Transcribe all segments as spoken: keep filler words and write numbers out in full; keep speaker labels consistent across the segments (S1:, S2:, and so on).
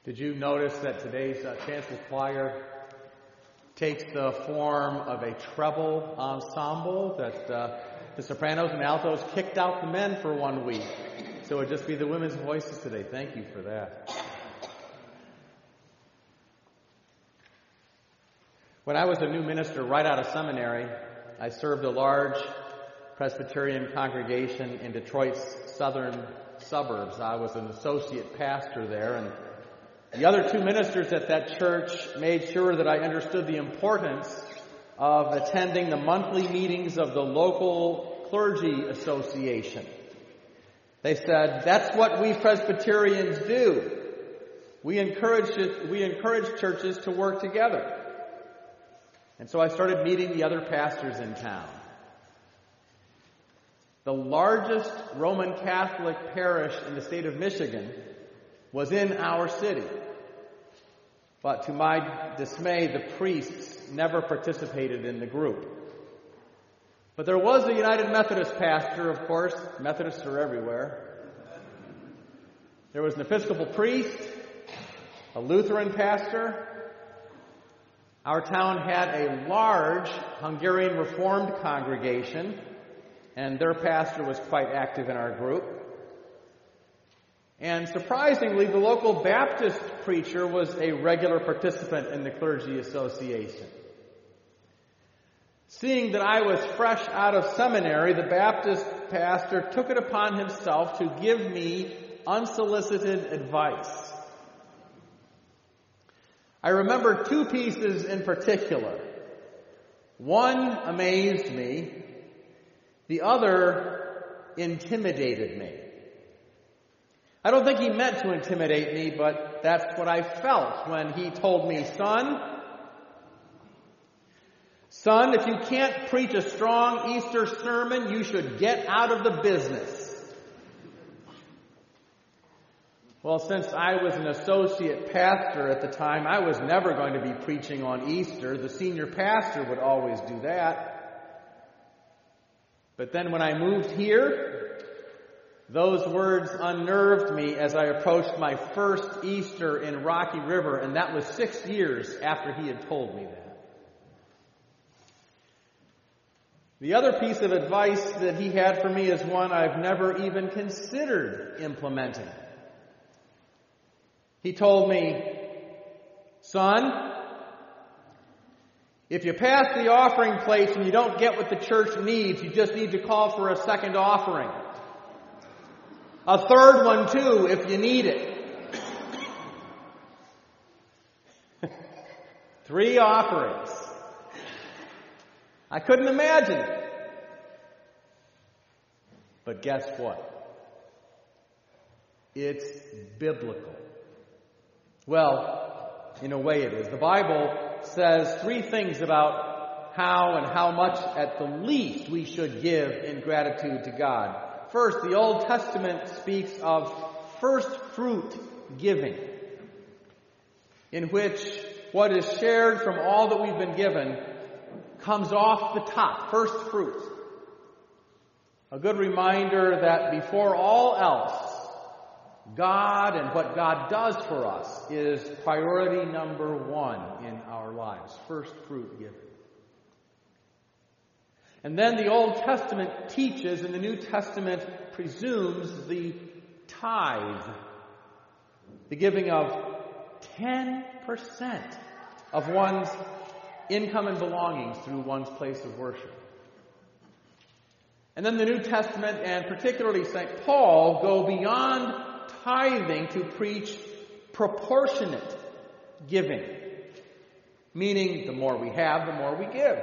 S1: Did you notice that today's uh, chancel choir takes the form of a treble ensemble, that uh, the sopranos and altos kicked out the men for one week? So it would just be the women's voices today. Thank you for that. When I was a new minister right out of seminary, I served a large Presbyterian congregation in Detroit's southern suburbs. I was an associate pastor there, and the other two ministers at that church made sure that I understood the importance of attending the monthly meetings of the local clergy association. They said, that's what we Presbyterians do. We encourage, we encourage churches to work together. And so I started meeting the other pastors in town. The largest Roman Catholic parish in the state of Michigan was in our city. But to my dismay, the priests never participated in the group. But there was a United Methodist pastor, of course. Methodists are everywhere. There was an Episcopal priest, a Lutheran pastor. Our town had a large Hungarian Reformed congregation, and their pastor was quite active in our group. And surprisingly, the local Baptist preacher was a regular participant in the clergy association. Seeing that I was fresh out of seminary, the Baptist pastor took it upon himself to give me unsolicited advice. I remember two pieces in particular. One amazed me, the other intimidated me. I don't think he meant to intimidate me, but that's what I felt when he told me, son, son, if you can't preach a strong Easter sermon, you should get out of the business. Well, since I was an associate pastor at the time, I was never going to be preaching on Easter. The senior pastor would always do that. But then when I moved here, those words unnerved me as I approached my first Easter in Rocky River, and that was six years after he had told me that. The other piece of advice that he had for me is one I've never even considered implementing. He told me, son, if you pass the offering plate and you don't get what the church needs, you just need to call for a second offering. A third one too, if you need it. Three offerings. I couldn't imagine it. But guess what? It's biblical. Well, in a way it is. The Bible says three things about how and how much at the least we should give in gratitude to God. First, the Old Testament speaks of first fruit giving, in which what is shared from all that we've been given comes off the top, first fruit. A good reminder that before all else, God and what God does for us is priority number one in our lives, first fruit giving. And then the Old Testament teaches, and the New Testament presumes, the tithe, the giving of ten percent of one's income and belongings through one's place of worship. And then the New Testament, and particularly Saint Paul, go beyond tithing to preach proportionate giving, meaning the more we have, the more we give.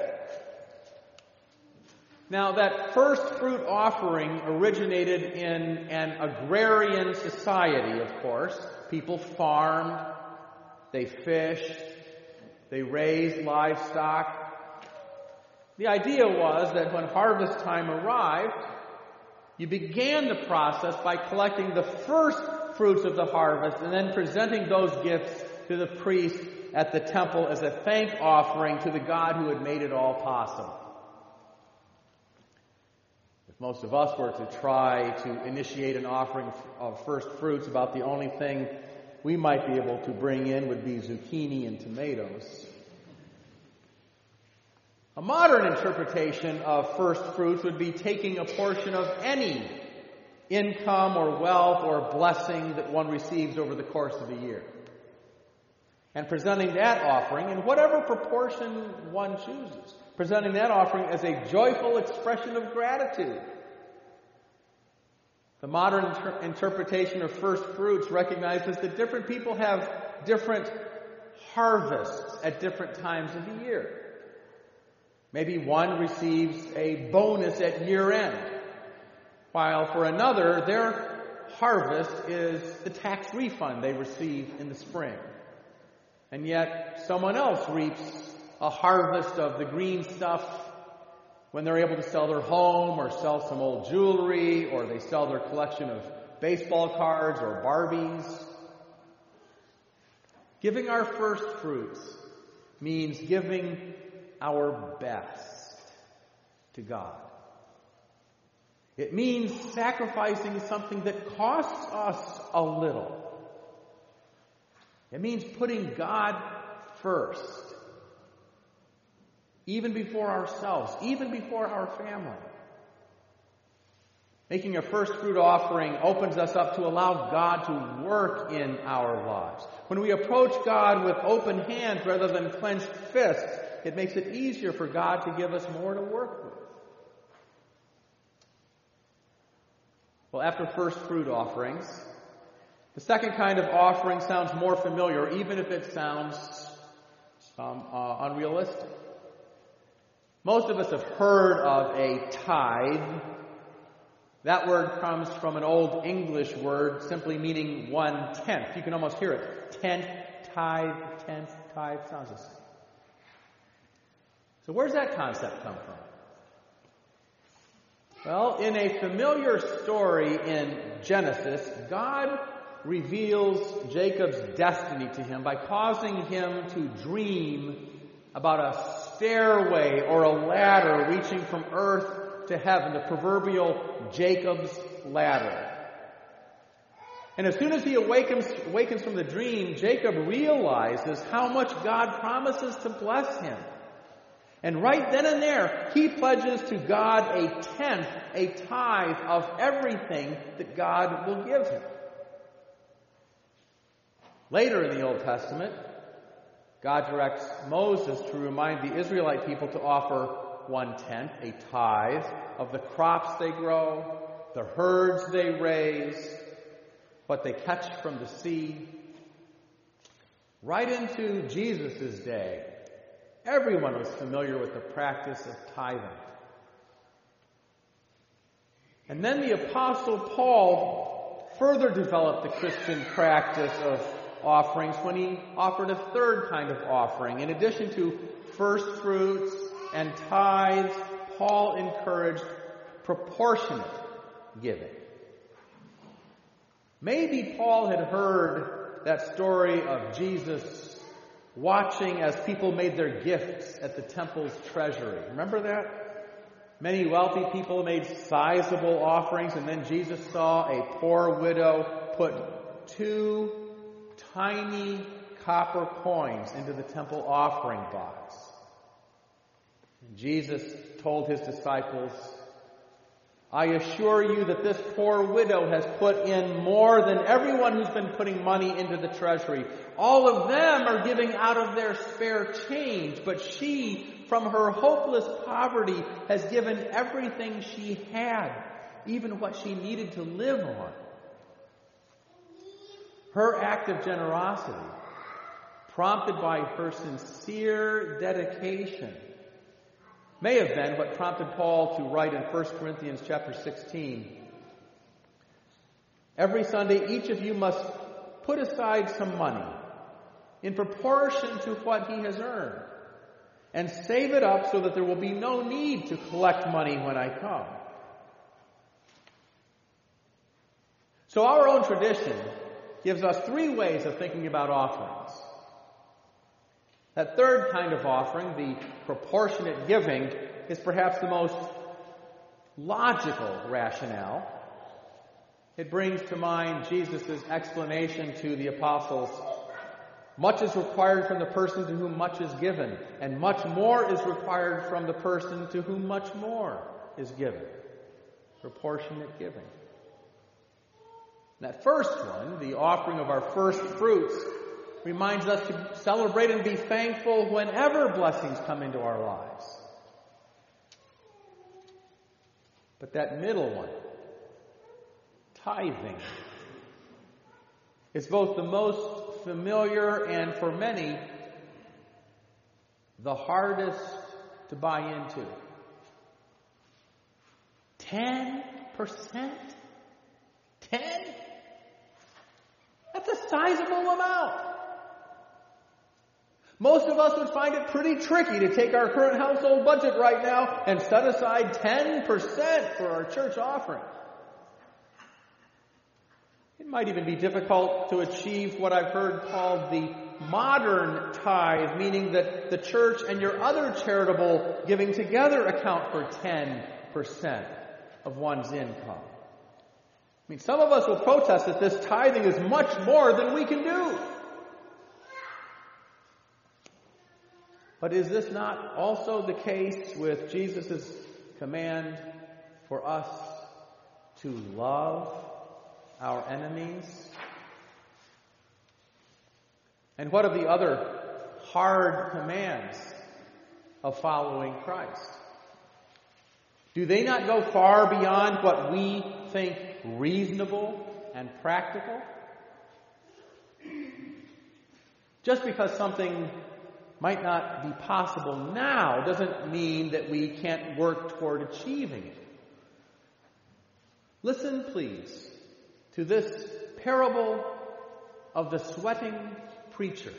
S1: Now, that first fruit offering originated in an agrarian society, of course. People farmed, they fished, they raised livestock. The idea was that when harvest time arrived, you began the process by collecting the first fruits of the harvest and then presenting those gifts to the priest at the temple as a thank offering to the God who had made it all possible. If most of us were to try to initiate an offering of first fruits, about the only thing we might be able to bring in would be zucchini and tomatoes. A modern interpretation of first fruits would be taking a portion of any income or wealth or blessing that one receives over the course of a year, and presenting that offering in whatever proportion one chooses, presenting that offering as a joyful expression of gratitude. The modern inter- interpretation of first fruits recognizes that different people have different harvests at different times of the year. Maybe one receives a bonus at year end, while for another, their harvest is the tax refund they receive in the spring. And yet, someone else reaps a harvest of the green stuff when they're able to sell their home or sell some old jewelry, or they sell their collection of baseball cards or Barbies. Giving our first fruits means giving our best to God. It means sacrificing something that costs us a little. It means putting God first, even before ourselves, even before our family. Making a first fruit offering opens us up to allow God to work in our lives. When we approach God with open hands rather than clenched fists, it makes it easier for God to give us more to work with. Well, after first fruit offerings, the second kind of offering sounds more familiar, even if it sounds um, uh, unrealistic. Most of us have heard of a tithe. That word comes from an old English word simply meaning one-tenth. You can almost hear it. Tenth, tithe, tenth, tithe, sounds the same. So where's that concept come from? Well, in a familiar story in Genesis, God reveals Jacob's destiny to him by causing him to dream about a stairway or a ladder reaching from earth to heaven, the proverbial Jacob's ladder. And as soon as he awakens, awakens from the dream, Jacob realizes how much God promises to bless him. And right then and there, he pledges to God a tenth, a tithe of everything that God will give him. Later in the Old Testament, God directs Moses to remind the Israelite people to offer one-tenth, a tithe, of the crops they grow, the herds they raise, what they catch from the sea. Right into Jesus' day, everyone was familiar with the practice of tithing. And then the Apostle Paul further developed the Christian practice of offerings when he offered a third kind of offering. In addition to first fruits and tithes, Paul encouraged proportionate giving. Maybe Paul had heard that story of Jesus watching as people made their gifts at the temple's treasury. Remember that? Many wealthy people made sizable offerings, and then Jesus saw a poor widow put two tiny copper coins into the temple offering box. And Jesus told his disciples, I assure you that this poor widow has put in more than everyone who's been putting money into the treasury. All of them are giving out of their spare change, but she, from her hopeless poverty, has given everything she had, even what she needed to live on. Her act of generosity, prompted by her sincere dedication, may have been what prompted Paul to write in First Corinthians chapter sixteen. Every Sunday, each of you must put aside some money in proportion to what he has earned, and save it up so that there will be no need to collect money when I come. So our own tradition gives us three ways of thinking about offerings. That third kind of offering, the proportionate giving, is perhaps the most logical rationale. It brings to mind Jesus' explanation to the apostles. Much is required from the person to whom much is given, and much more is required from the person to whom much more is given. Proportionate giving. That first one, the offering of our first fruits, reminds us to celebrate and be thankful whenever blessings come into our lives. But that middle one, tithing, is both the most familiar and, for many, the hardest to buy into. Ten percent? Ten? That's a sizable amount. Most of us would find it pretty tricky to take our current household budget right now and set aside ten percent for our church offering. It might even be difficult to achieve what I've heard called the modern tithe, meaning that the church and your other charitable giving together account for ten percent of one's income. I mean, some of us will protest that this tithing is much more than we can do. But is this not also the case with Jesus' command for us to love our enemies? And what of the other hard commands of following Christ? Do they not go far beyond what we think reasonable and practical? Just because something might not be possible now doesn't mean that we can't work toward achieving it. Listen, please, to this parable of the sweating preacher.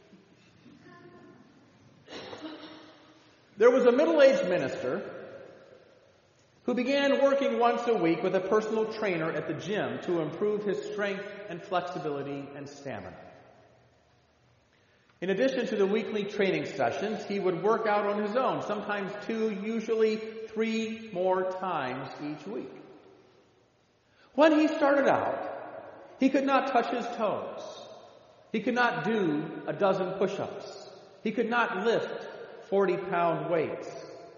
S1: There was a middle-aged minister who began working once a week with a personal trainer at the gym to improve his strength and flexibility and stamina. In addition to the weekly training sessions, he would work out on his own, sometimes two, usually three more times each week. When he started out, he could not touch his toes. He could not do a dozen push-ups. He could not lift forty-pound weights.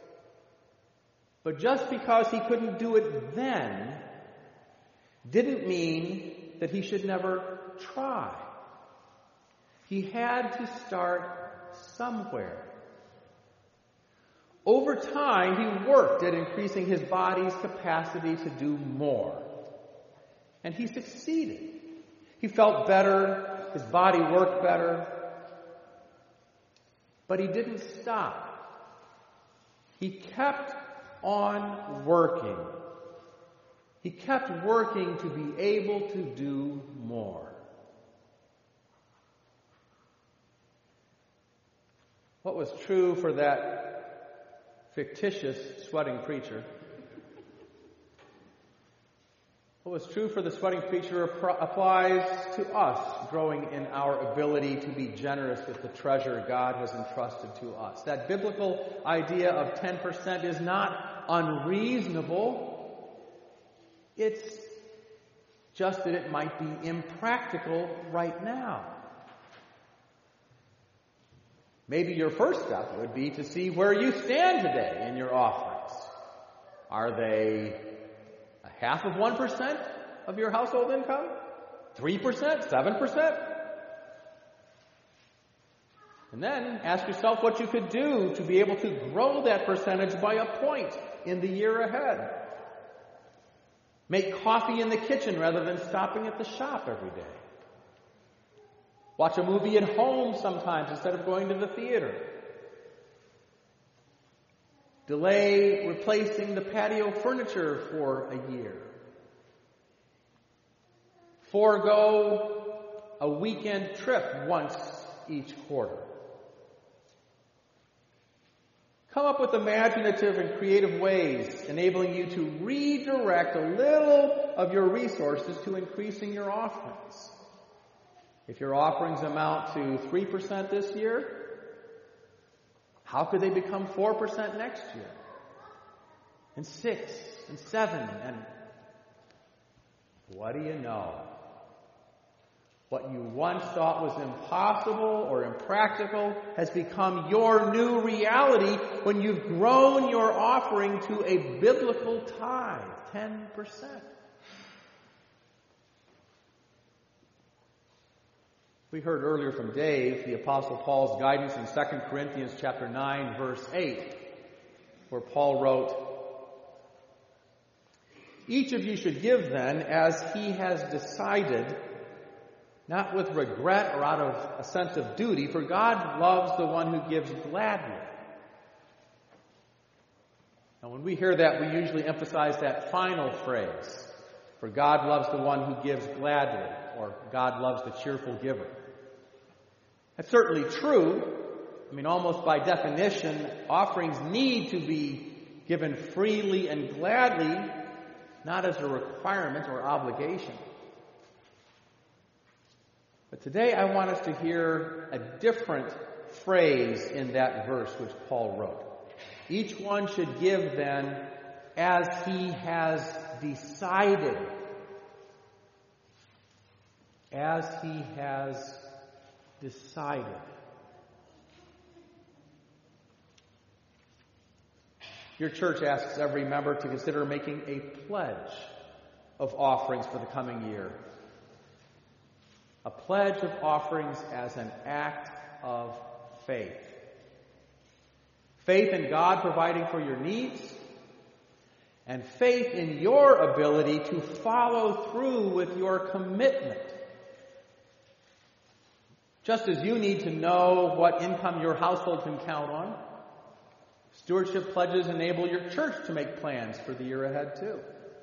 S1: But just because he couldn't do it then, didn't mean that he should never try. He had to start somewhere. Over time, he worked at increasing his body's capacity to do more. And he succeeded. He felt better. His body worked better. But he didn't stop. He kept on working. He kept working to be able to do more. What was true for that fictitious sweating preacher, what was true for the sweating preacher applies to us growing in our ability to be generous with the treasure God has entrusted to us. That biblical idea of ten percent is not unreasonable. It's just that it might be impractical right now. Maybe your first step would be to see where you stand today in your offerings. Are they a half of one percent of your household income? three percent? seven percent? And then ask yourself what you could do to be able to grow that percentage by a point in the year ahead. Make coffee in the kitchen rather than stopping at the shop every day. Watch a movie at home sometimes instead of going to the theater. Delay replacing the patio furniture for a year. Forego a weekend trip once each quarter. Come up with imaginative and creative ways enabling you to redirect a little of your resources to increasing your offerings. If your offerings amount to three percent this year, how could they become four percent next year? And six, and seven, and what do you know? What you once thought was impossible or impractical has become your new reality when you've grown your offering to a biblical tithe, ten percent. We heard earlier from Dave the Apostle Paul's guidance in Second Corinthians chapter nine, verse eight, where Paul wrote, "Each of you should give then as he has decided, not with regret or out of a sense of duty, for God loves the one who gives gladly." Now, when we hear that, we usually emphasize that final phrase, for God loves the one who gives gladly, or God loves the cheerful giver. That's certainly true. I mean, almost by definition, offerings need to be given freely and gladly, not as a requirement or obligation. But today I want us to hear a different phrase in that verse which Paul wrote. Each one should give then as he has decided. As he has decided. Your church asks every member to consider making a pledge of offerings for the coming year. A pledge of offerings as an act of faith. Faith in God providing for your needs, and faith in your ability to follow through with your commitment. Just as you need to know what income your household can count on, stewardship pledges enable your church to make plans for the year ahead too.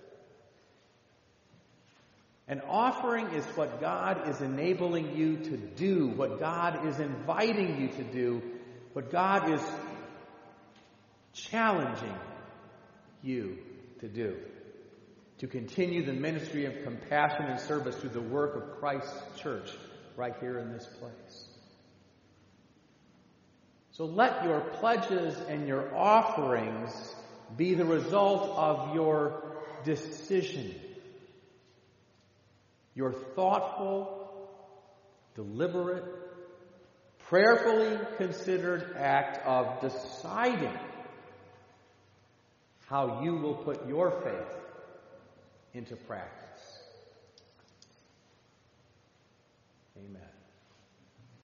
S1: An offering is what God is enabling you to do, what God is inviting you to do, what God is challenging you to do, to continue the ministry of compassion and service through the work of Christ's church right here in this place. So let your pledges and your offerings be the result of your decision. Your thoughtful, deliberate, prayerfully considered act of deciding how you will put your faith into practice. Amen.